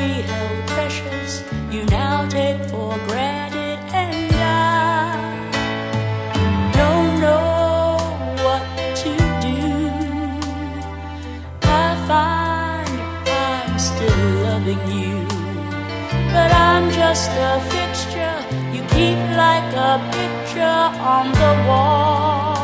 we held precious, you now take for granted, and I don't know what to do. I find I'm still loving you, but I'm just a fixture you keep like a picture on the wall.